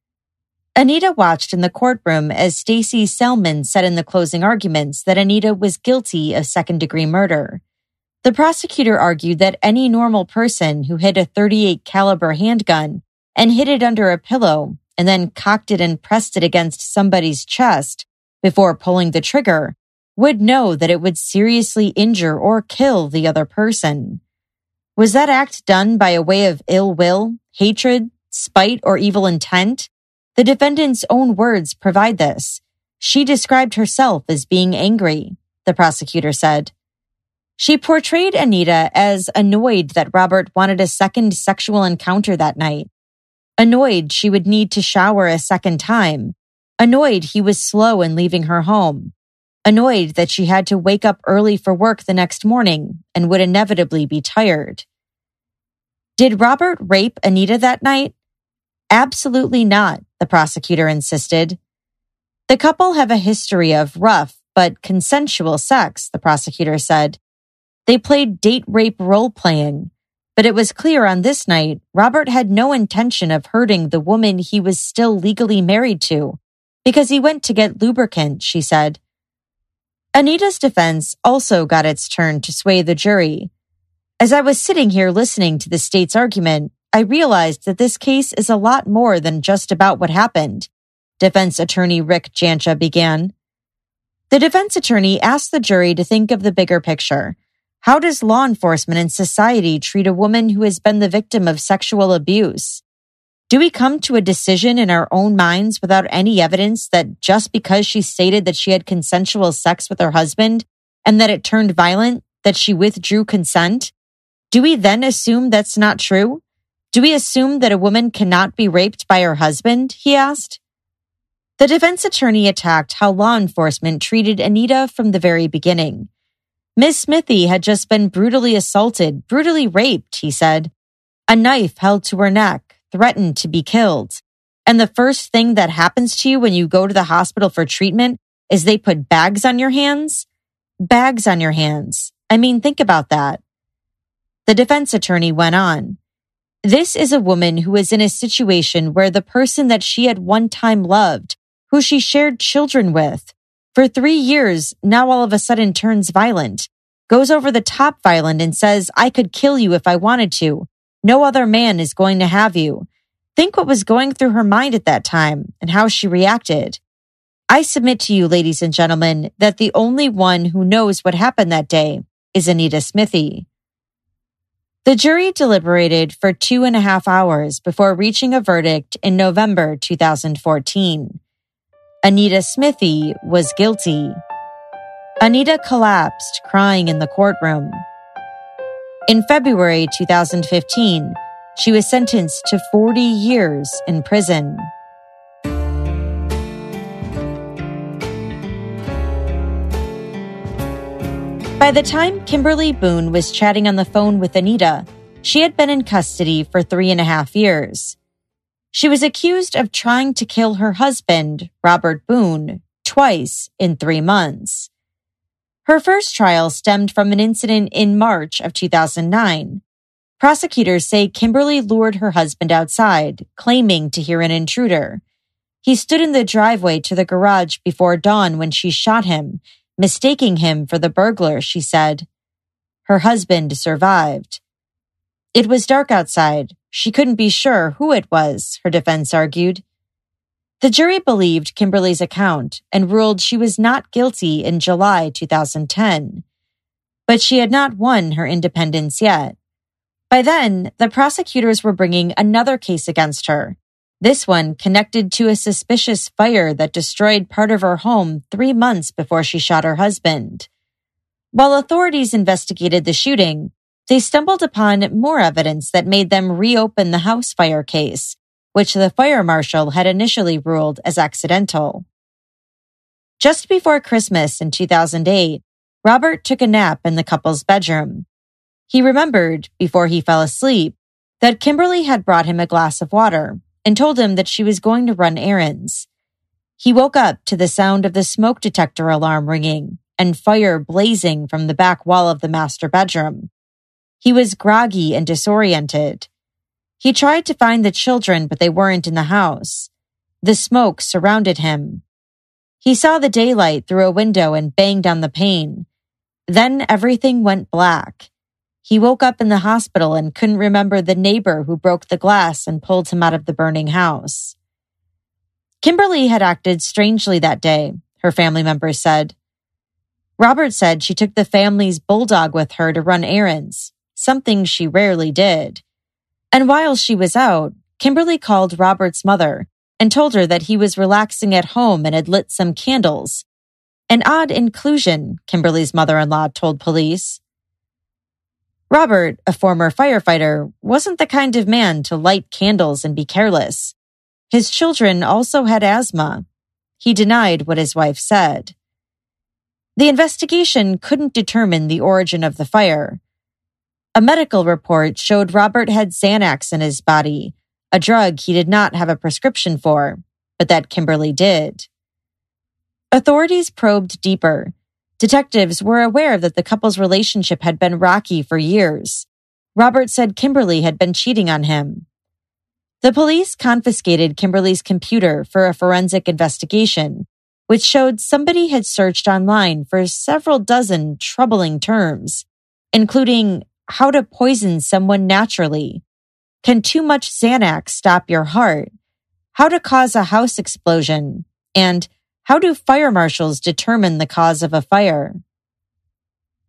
Anita watched in the courtroom as Stacey Salmons said in the closing arguments that Anita was guilty of second-degree murder. The prosecutor argued that any normal person who hid a thirty-eight caliber handgun and hid it under a pillow and then cocked it and pressed it against somebody's chest before pulling the trigger would know that it would seriously injure or kill the other person. Was that act done by a way of ill will, hatred, spite, or evil intent? The defendant's own words provide this. She described herself as being angry, the prosecutor said. She portrayed Anita as annoyed that Robert wanted a second sexual encounter that night. Annoyed she would need to shower a second time. Annoyed he was slow in leaving her home. Annoyed that she had to wake up early for work the next morning and would inevitably be tired. Did Robert rape Anita that night? Absolutely not, the prosecutor insisted. The couple have a history of rough but consensual sex, the prosecutor said. They played date rape role-playing, but it was clear on this night Robert had no intention of hurting the woman he was still legally married to, because he went to get lubricant, she said. Anita's defense also got its turn to sway the jury. As I was sitting here listening to the state's argument, I realized that this case is a lot more than just about what happened, defense attorney Rick Jancha began. The defense attorney asked the jury to think of the bigger picture, How does law enforcement and society treat a woman who has been the victim of sexual abuse? Do we come to a decision in our own minds without any evidence that just because she stated that she had consensual sex with her husband and that it turned violent, that she withdrew consent? Do we then assume that's not true? Do we assume that a woman cannot be raped by her husband? He asked. The defense attorney attacked how law enforcement treated Anita from the very beginning. Miss Smithy had just been brutally assaulted, brutally raped, he said. A knife held to her neck, threatened to be killed. And the first thing that happens to you when you go to the hospital for treatment is they put bags on your hands? Bags on your hands. I mean, think about that. The defense attorney went on. This is a woman who is in a situation where the person that she had one time loved, who she shared children with, for three years, now all of a sudden turns violent, goes over the top violent and says, I could kill you if I wanted to. No other man is going to have you. Think what was going through her mind at that time and how she reacted. I submit to you, ladies and gentlemen, that the only one who knows what happened that day is Anita Smithy. The jury deliberated for two and a half hours before reaching a verdict in November two thousand fourteen. Anita Smithy was guilty. Anita collapsed, crying in the courtroom. In February two thousand fifteen, she was sentenced to forty years in prison. By the time Kimberly Boone was chatting on the phone with Anita, she had been in custody for three and a half years. She was accused of trying to kill her husband, Robert Boone, twice in three months. Her first trial stemmed from an incident in March of two thousand nine. Prosecutors say Kimberly lured her husband outside, claiming to hear an intruder. He stood in the driveway to the garage before dawn when she shot him, mistaking him for the burglar, she said. Her husband survived. It was dark outside. She couldn't be sure who it was, her defense argued. The jury believed Kimberly's account and ruled she was not guilty in July two thousand ten. But she had not won her independence yet. By then, the prosecutors were bringing another case against her, this one connected to a suspicious fire that destroyed part of her home three months before she shot her husband. While authorities investigated the shooting, they stumbled upon more evidence that made them reopen the house fire case, which the fire marshal had initially ruled as accidental. Just before Christmas in two thousand eight, Robert took a nap in the couple's bedroom. He remembered, before he fell asleep, that Kimberly had brought him a glass of water and told him that she was going to run errands. He woke up to the sound of the smoke detector alarm ringing and fire blazing from the back wall of the master bedroom. He was groggy and disoriented. He tried to find the children, but they weren't in the house. The smoke surrounded him. He saw the daylight through a window and banged on the pane. Then everything went black. He woke up in the hospital and couldn't remember the neighbor who broke the glass and pulled him out of the burning house. Kimberly had acted strangely that day, her family members said. Robert said she took the family's bulldog with her to run errands, something she rarely did. And while she was out, Kimberly called Robert's mother and told her that he was relaxing at home and had lit some candles. An odd inclusion, Kimberly's mother-in-law told police. Robert, a former firefighter, wasn't the kind of man to light candles and be careless. His children also had asthma. He denied what his wife said. The investigation couldn't determine the origin of the fire. A medical report showed Robert had Xanax in his body, a drug he did not have a prescription for, but that Kimberly did. Authorities probed deeper. Detectives were aware that the couple's relationship had been rocky for years. Robert said Kimberly had been cheating on him. The police confiscated Kimberly's computer for a forensic investigation, which showed somebody had searched online for several dozen troubling terms, including how to poison someone naturally, can too much Xanax stop your heart, how to cause a house explosion, and how do fire marshals determine the cause of a fire?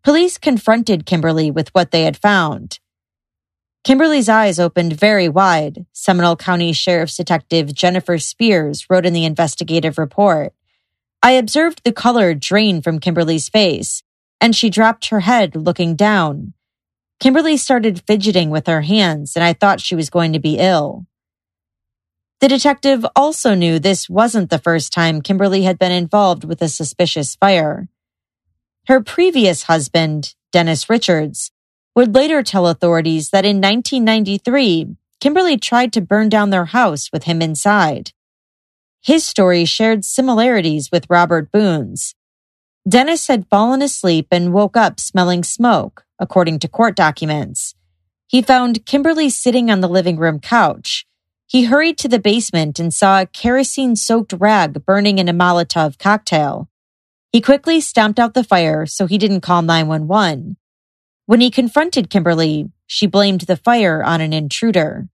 Police confronted Kimberly with what they had found. Kimberly's eyes opened very wide, Seminole County Sheriff's Detective Jennifer Spears wrote in the investigative report. I observed the color drain from Kimberly's face, and she dropped her head looking down. Kimberly started fidgeting with her hands, and I thought she was going to be ill. The detective also knew this wasn't the first time Kimberly had been involved with a suspicious fire. Her previous husband, Dennis Richards, would later tell authorities that in nineteen ninety-three, Kimberly tried to burn down their house with him inside. His story shared similarities with Robert Boone's. Dennis had fallen asleep and woke up smelling smoke, according to court documents. He found Kimberly sitting on the living room couch. He hurried to the basement and saw a kerosene-soaked rag burning in a Molotov cocktail. He quickly stomped out the fire so he didn't call nine one one. When he confronted Kimberly, she blamed the fire on an intruder.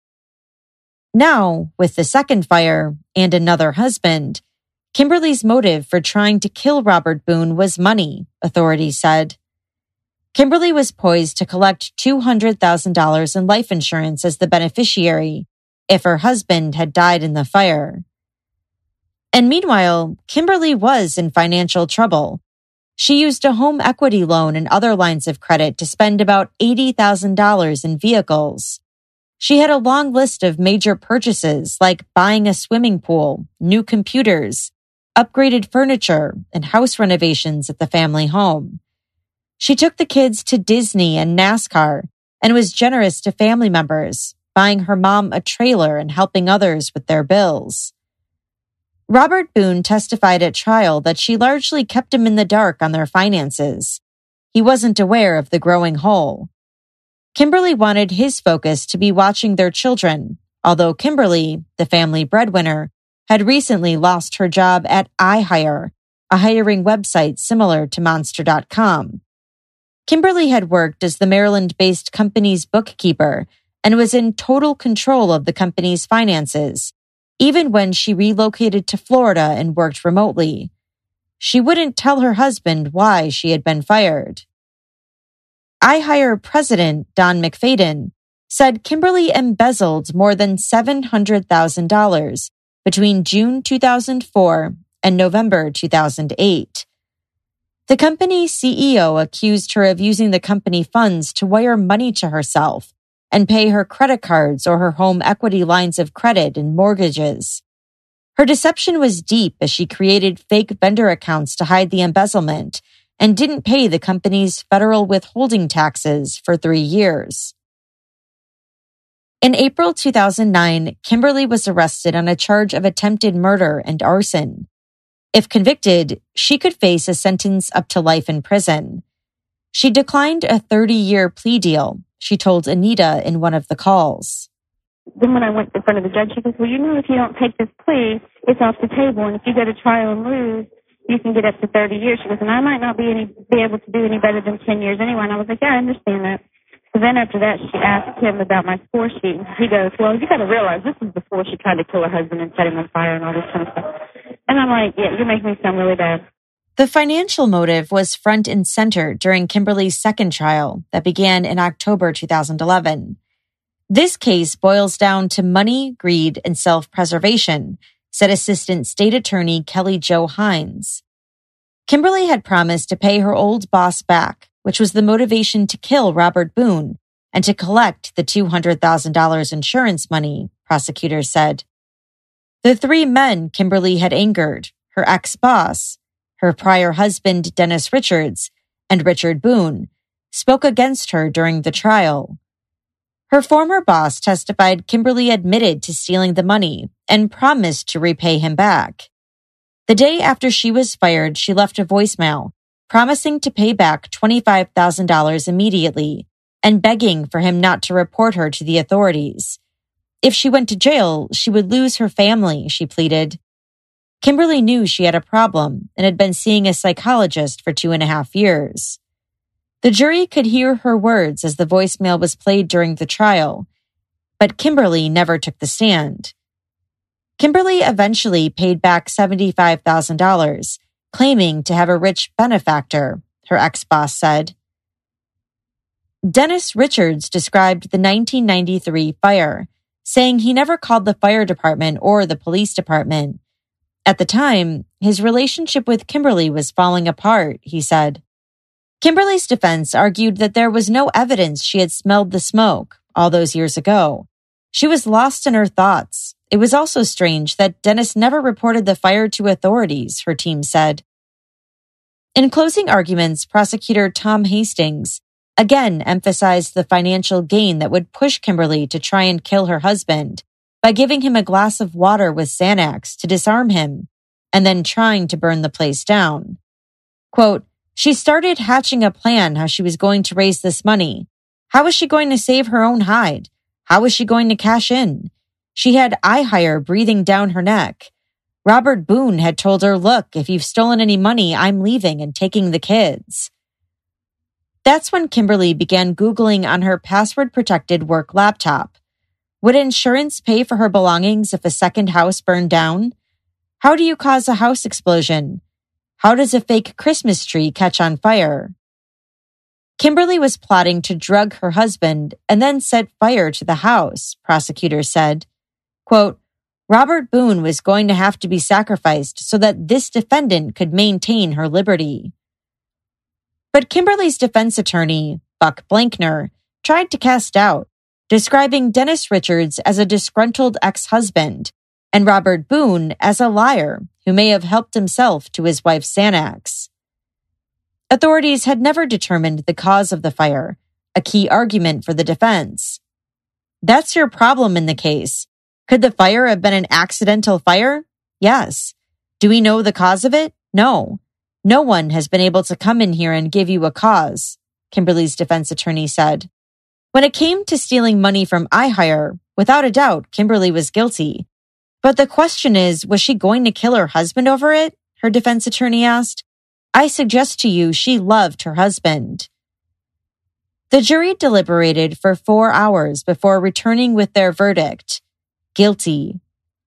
Now, with the second fire and another husband, Kimberly's motive for trying to kill Robert Boone was money, authorities said. Kimberly was poised to collect two hundred thousand dollars in life insurance as the beneficiary if her husband had died in the fire. And meanwhile, Kimberly was in financial trouble. She used a home equity loan and other lines of credit to spend about eighty thousand dollars in vehicles. She had a long list of major purchases like buying a swimming pool, new computers, upgraded furniture, and house renovations at the family home. She took the kids to Disney and NASCAR and was generous to family members, buying her mom a trailer and helping others with their bills. Robert Boone testified at trial that she largely kept him in the dark on their finances. He wasn't aware of the growing hole. Kimberly wanted his focus to be watching their children, although Kimberly, the family breadwinner, had recently lost her job at iHire, a hiring website similar to Monster dot com. Kimberly had worked as the Maryland-based company's bookkeeper and was in total control of the company's finances, even when she relocated to Florida and worked remotely. She wouldn't tell her husband why she had been fired. iHire president Don McFadden said Kimberly embezzled more than seven hundred thousand dollars between June two thousand four and November two thousand eight. The company's C E O accused her of using the company funds to wire money to herself and pay her credit cards or her home equity lines of credit and mortgages. Her deception was deep as she created fake vendor accounts to hide the embezzlement and didn't pay the company's federal withholding taxes for three years. In April two thousand nine, Kimberly was arrested on a charge of attempted murder and arson. If convicted, she could face a sentence up to life in prison. She declined a thirty-year plea deal, she told Anita in one of the calls. Then when I went in front of the judge, she goes, well, you know, if you don't take this plea, it's off the table. And if you go to trial and lose, you can get up to thirty years. She goes, and I might not be any be able to do any better than ten years anyway. And I was like, yeah, I understand that. So then after that, she asked him about my score sheet. He goes, well, you got to realize this is before she tried to kill her husband and set him on fire and all this kind of stuff. And I'm like, yeah, you're making me sound really bad. The financial motive was front and center during Kimberly's second trial that began in October two thousand eleven. This case boils down to money, greed, and self-preservation, said Assistant State Attorney Kelly Jo Hines. Kimberly had promised to pay her old boss back, which was the motivation to kill Robert Boone and to collect the two hundred thousand dollars insurance money, prosecutors said. The three men Kimberly had angered, her ex-boss, her prior husband Dennis Richards, and Richard Boone, spoke against her during the trial. Her former boss testified Kimberly admitted to stealing the money and promised to repay him back. The day after she was fired, she left a voicemail promising to pay back twenty-five thousand dollars immediately and begging for him not to report her to the authorities. If she went to jail, she would lose her family, she pleaded. Kimberly knew she had a problem and had been seeing a psychologist for two and a half years. The jury could hear her words as the voicemail was played during the trial, but Kimberly never took the stand. Kimberly eventually paid back seventy-five thousand dollars, claiming to have a rich benefactor, her ex-boss said. Dennis Richards described the nineteen ninety-three fire, saying he never called the fire department or the police department. At the time, his relationship with Kimberly was falling apart, he said. Kimberly's defense argued that there was no evidence she had smelled the smoke all those years ago. She was lost in her thoughts. It was also strange that Dennis never reported the fire to authorities, her team said. In closing arguments, prosecutor Tom Hastings again emphasized the financial gain that would push Kimberly to try and kill her husband by giving him a glass of water with Xanax to disarm him and then trying to burn the place down. Quote, she started hatching a plan how she was going to raise this money. How was she going to save her own hide? How was she going to cash in? She had iHire breathing down her neck. Robert Boone had told her, look, if you've stolen any money, I'm leaving and taking the kids. That's when Kimberly began Googling on her password-protected work laptop. Would insurance pay for her belongings if a second house burned down? How do you cause a house explosion? How does a fake Christmas tree catch on fire? Kimberly was plotting to drug her husband and then set fire to the house, prosecutors said. Quote, Robert Boone was going to have to be sacrificed so that this defendant could maintain her liberty. But Kimberly's defense attorney, Buck Blankner, tried to cast doubt, describing Dennis Richards as a disgruntled ex-husband and Robert Boone as a liar who may have helped himself to his wife's Xanax. Authorities had never determined the cause of the fire, a key argument for the defense. That's your problem in the case. Could the fire have been an accidental fire? Yes. Do we know the cause of it? No. No one has been able to come in here and give you a cause, Kimberly's defense attorney said. When it came to stealing money from iHire, without a doubt, Kimberly was guilty. But the question is, was she going to kill her husband over it? Her defense attorney asked. I suggest to you she loved her husband. The jury deliberated for four hours before returning with their verdict, guilty.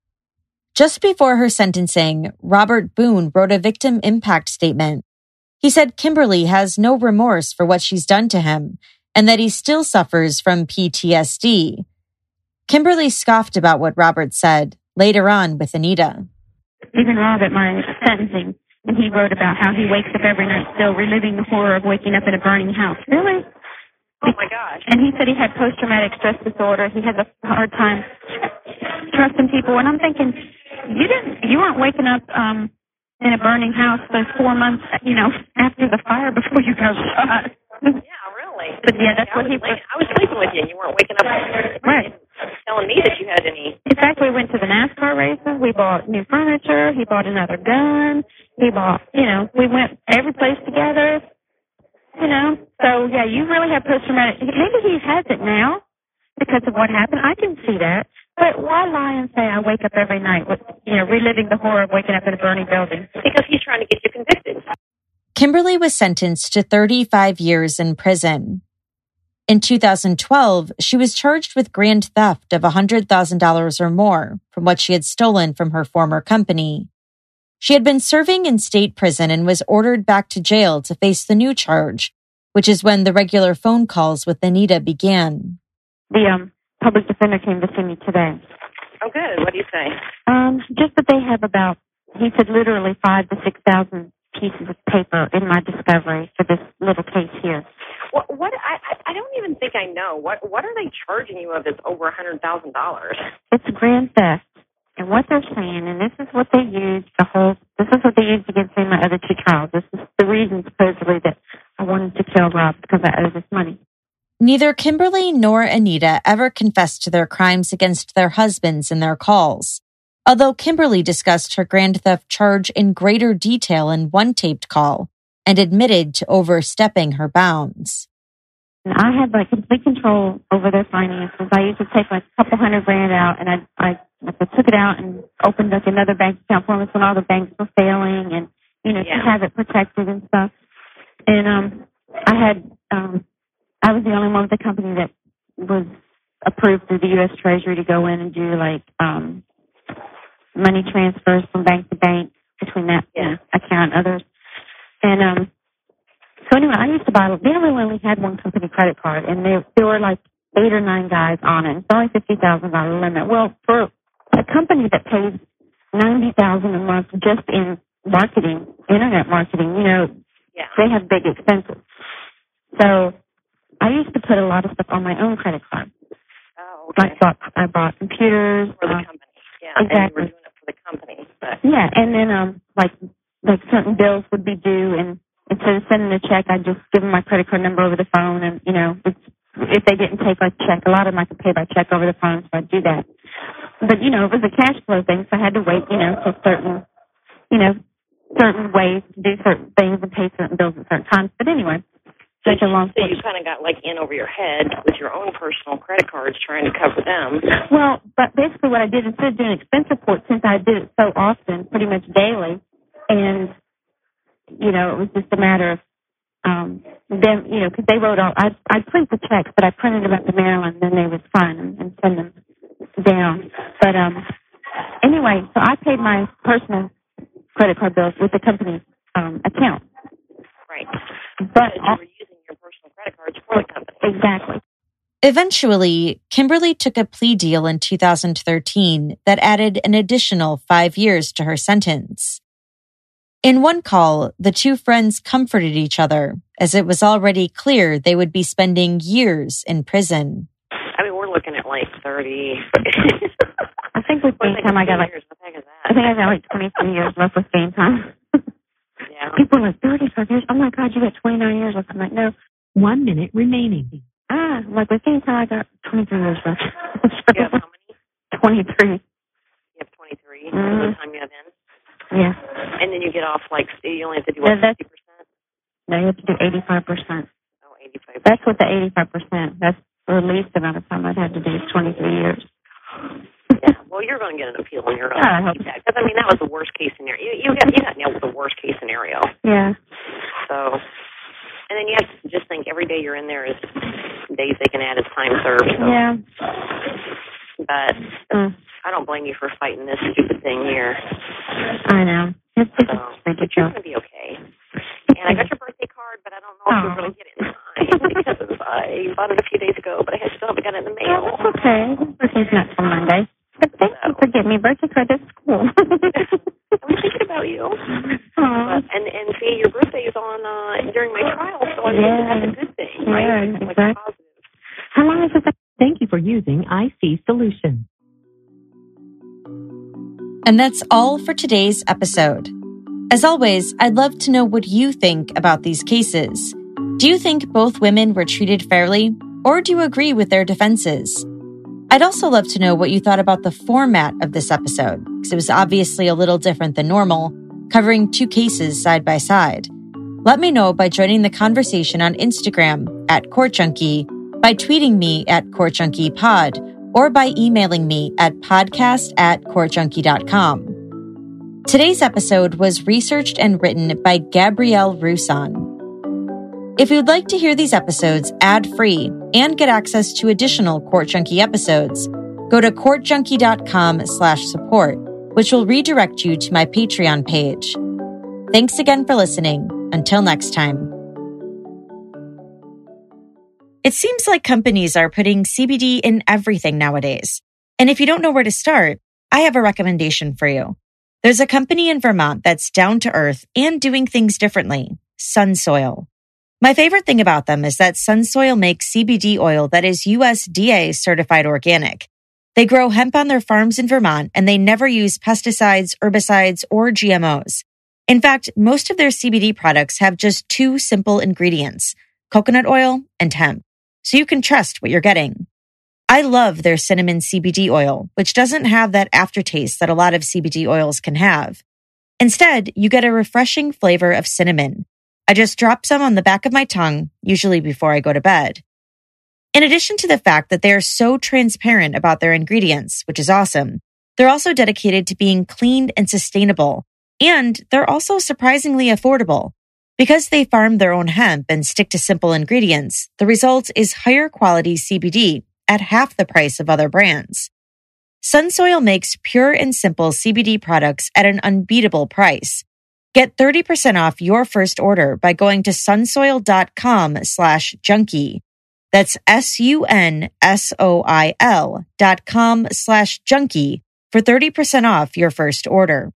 Just before her sentencing, Robert Boone wrote a victim impact statement. He said Kimberly has no remorse for what she's done to him and that he still suffers from P T S D. Kimberly scoffed about what Robert said later on with Anita. Even Rob at my sentencing, and he wrote about how he wakes up every night still reliving the horror of waking up in a burning house. Really? Oh my gosh. And he said he had post-traumatic stress disorder. He has a hard time trusting people. And I'm thinking, you didn't, you weren't waking up um, in a burning house those four months, you know, after the fire before you got shot. Yeah, really. But yeah, that's I what he. Sleep, I was sleeping with you, and you weren't waking up right. telling me that you had any. In fact, we went to the NASCAR races. We bought new furniture. He bought another gun. He bought, you know, we went every place together. You know, so yeah, you really have post-traumatic. Maybe he has it now because of what happened. I can see that. But why lie and say I wake up every night with, you know, reliving the horror of waking up in a burning building? Because he's trying to get you convicted. Kimberly was sentenced to thirty-five years in prison. In two thousand twelve, she was charged with grand theft of one hundred thousand dollars or more from what she had stolen from her former company. She had been serving in state prison and was ordered back to jail to face the new charge, which is when the regular phone calls with Anita began. The um, public defender came to see me today. Oh, good. What do you say? Um, just that they have about, he said literally five to six thousand pieces of paper in my discovery for this little case here. What? what I, I don't even think I know. What What are they charging you of that's over one hundred thousand dollars? It's grand theft. And what they're saying, and this is what they used the whole, this is what they used against me in my other two trials. This is the reason, supposedly, that I wanted to kill Rob, because I owe this money. Neither Kimberly nor Anita ever confessed to their crimes against their husbands in their calls, although Kimberly discussed her grand theft charge in greater detail in one taped call and admitted to overstepping her bounds. And I had like complete control over their finances. I used to take like a couple hundred grand out, and I, I, I took it out and opened like another bank account for them when all the banks were failing, and you know yeah. to have it protected and stuff. And um, I had um, I was the only one with the company that was approved through the U S Treasury to go in and do like um, money transfers from bank to bank between that yeah. account and others. And um, So anyway, I used to buy, they really only had one company credit card, and there, there were like eight or nine guys on it. It's only fifty thousand dollars limit. Well, for a company that pays ninety thousand dollars a month just in marketing, internet marketing, you know, Yeah. they have big expenses. So I used to put a lot of stuff on my own credit card. Oh, okay. I bought, I bought computers. For the uh, company. Yeah. Exactly. And you were doing it for the company. But Yeah, and then um, like like certain bills would be due, and instead of sending a check, I'd just give them my credit card number over the phone, and you know, it's, if they didn't take a check, a lot of them I could pay by check over the phone, so I'd do that. But you know, it was a cash flow thing, so I had to wait, you know, till certain, you know, certain ways to do certain things and pay certain bills at certain times. But anyway, such a long so you kind of got like in over your head with your own personal credit cards trying to cover them. Well, but basically what I did, instead of doing expense reports, since I did it so often, pretty much daily, and, you know, it was just a matter of um, them, you know, because they wrote all, I I print the checks, but I printed them up to Maryland, and then they would sign them and send them down. But um, anyway, so I paid my personal credit card bills with the company's um, account. Right. But you were using your personal credit cards for the company. Exactly. Eventually, Kimberly took a plea deal in two thousand thirteen that added an additional five years to her sentence. In one call, the two friends comforted each other, as it was already clear they would be spending years in prison. I mean, we're looking at like thirty. I think with game time, I got like, years. What the heck is that? I think I got like twenty-three years left with game time. Yeah. People are like, thirty-five years? Oh my God, you got twenty-nine years left. I'm like, no. One minute remaining. Ah, like with game time, I got twenty-three years left. You have how many? twenty-three. You have twenty-three. Mm-hmm. What time you have in? Yeah. And then you get off like, you only have to do what, That's- fifty percent? No, you have to do eighty-five percent. Oh, eighty-five percent. That's what the eighty-five percent, that's the least amount of time I'd have to do is twenty-three years. Yeah, well, you're going to get an appeal in your own. I hope so. Because, I mean, that was the worst case scenario. You, you, got, you got nailed with the worst case scenario. Yeah. So, and then you have to just think every day you're in there is days they can add as time served. So. Yeah. But Mm. I don't blame you for fighting this stupid thing here. I know. It's just So, but you're ridiculous. going to be okay. And I got your birthday card, but I don't know if you're going to get it in time because I bought it a few days ago, but I still haven't got it in the mail. Oh, that's okay. Birthday's not till Monday. But thank you for getting me a birthday card. That's cool. I'm thinking about you. Aww. But, and, and see, your birthday is on uh, during my trial, so I think Yeah. that's a good thing, Yeah, right? Like exactly. positive. How long is it? Thank you for using I C Solutions. And that's all for today's episode. As always, I'd love to know what you think about these cases. Do you think both women were treated fairly, or do you agree with their defenses? I'd also love to know what you thought about the format of this episode, because it was obviously a little different than normal, covering two cases side by side. Let me know by joining the conversation on Instagram at Court Junkie, by tweeting me at Court Junkie Pod, or by emailing me at podcast at court junkie dot com. Today's episode was researched and written by Gabrielle Roussan. If you'd like to hear these episodes ad-free and get access to additional Court Junkie episodes, go to court junkie dot com slash support, which will redirect you to my Patreon page. Thanks again for listening. Until next time. It seems like companies are putting C B D in everything nowadays. And if you don't know where to start, I have a recommendation for you. There's a company in Vermont that's down to earth and doing things differently, Sunsoil. My favorite thing about them is that Sunsoil makes C B D oil that is U S D A certified organic. They grow hemp on their farms in Vermont, and they never use pesticides, herbicides, or G M Os. In fact, most of their C B D products have just two simple ingredients, coconut oil and hemp, so you can trust what you're getting. I love their cinnamon C B D oil, which doesn't have that aftertaste that a lot of C B D oils can have. Instead, you get a refreshing flavor of cinnamon. I just drop some on the back of my tongue, usually before I go to bed. In addition to the fact that they are so transparent about their ingredients, which is awesome, they're also dedicated to being clean and sustainable, and they're also surprisingly affordable. Because they farm their own hemp and stick to simple ingredients, the result is higher quality C B D at half the price of other brands. Sunsoil makes pure and simple C B D products at an unbeatable price. Get thirty percent off your first order by going to sunsoil.com slash junkie. That's S-U-N-S-O-I-L dot com slash junkie for thirty percent off your first order.